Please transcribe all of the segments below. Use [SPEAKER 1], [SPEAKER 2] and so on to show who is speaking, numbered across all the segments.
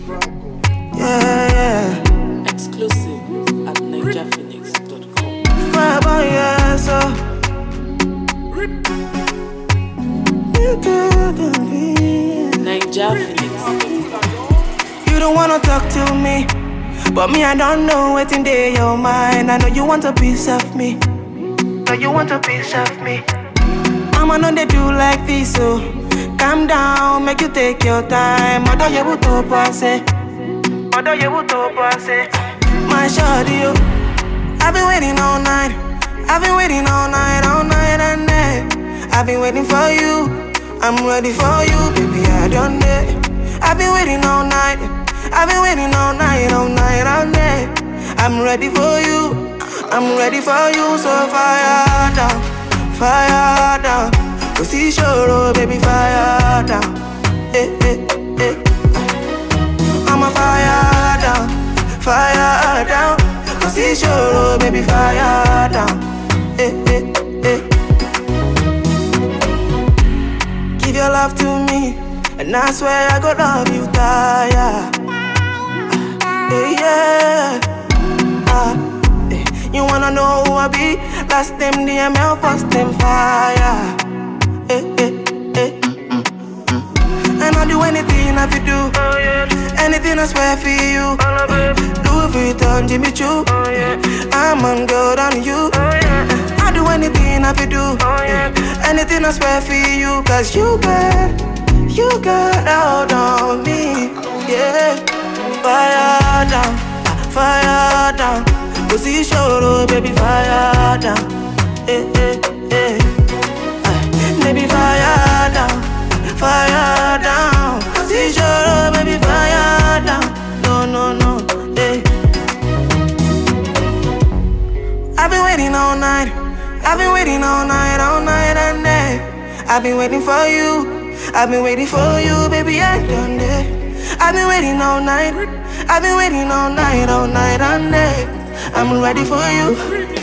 [SPEAKER 1] Yeah.
[SPEAKER 2] Exclusive at NigerPhoenix.com.
[SPEAKER 1] Forever, yeah, so
[SPEAKER 2] NigerPhoenix.com.
[SPEAKER 1] you don't wanna talk to me, but me, I don't know what's in your mind. I know you want a piece of me. Know you want a piece of me. I'ma know they do like this, so calm down, make you take your time. Mother, you will to pass it. Mother, you will to pass it. My shawty, you. I've been waiting all night. I've been waiting all night and day. I've been waiting for you. I'm ready for you, baby, I done it. I've been waiting all night. I've been waiting all night and day. I'm ready for you. I'm ready for you, so fire down. Fire down. Go see Shoro, baby, fire down. Eh, eh, eh. I'm a fire down. Fire down. Go see Shoro, baby, fire down. Eh, eh, eh. Give your love to me, and I swear I go love you, yeah. Yeah. You wanna know who I be? Last them DML, first them fire. And I'll do anything I could do. Anything I swear for you. Louis Vuitton, Jimmy Choo. I'm on good on you. I'll do anything I could do. Anything I swear for you. Cause you got out on me. Yeah. Fire down, fire down. Go see Shoro, baby, fire down. Eh, eh, eh. Baby, fire down, fire down. Go see Shoro, baby, fire down. No, no, no, eh. I've been waiting all night. I've been waiting all night and day. I've been waiting for you. I've been waiting for you, baby, I done it. I've been waiting all night. I've been waiting all night and day. I'm ready for you.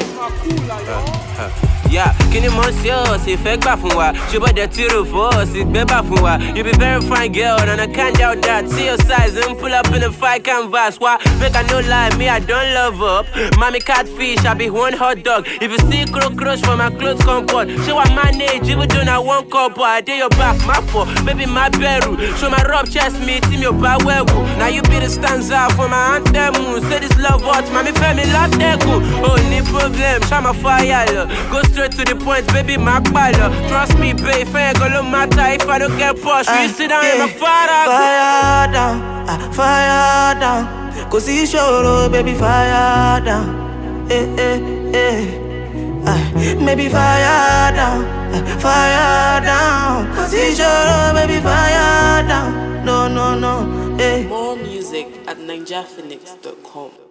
[SPEAKER 3] Yeah, kini monsieur, c'est fait pas for wa. She bought the tiro for us, it beba for wa. You be very fine girl, and I can't doubt that. See your size and pull up in a fight canvas. Why? Make I no lie, me I don't love up. Mommy catfish, I be one hot dog. If you see crow crush for my clothes comfort, show I manage, even though I won't couple. I did your back, my fault, baby my beru. Show my rub chest me, team your back well. Now you be the stanza for my anthem. Say this love what, mommy family love deku. Only problem, show my fire. Go straight to the point, baby, my baller. Trust me, babe, if I ain't gonna matter if I don't get pushed. You sit down in my fire.
[SPEAKER 1] Fire down, fire down. Go see Shoro, baby, fire down. Eh, eh, eh. Maybe fire down, fire down. Go see Shoro, baby, fire down. No, no, no, eh.
[SPEAKER 2] More music at NigerPhoenix.com.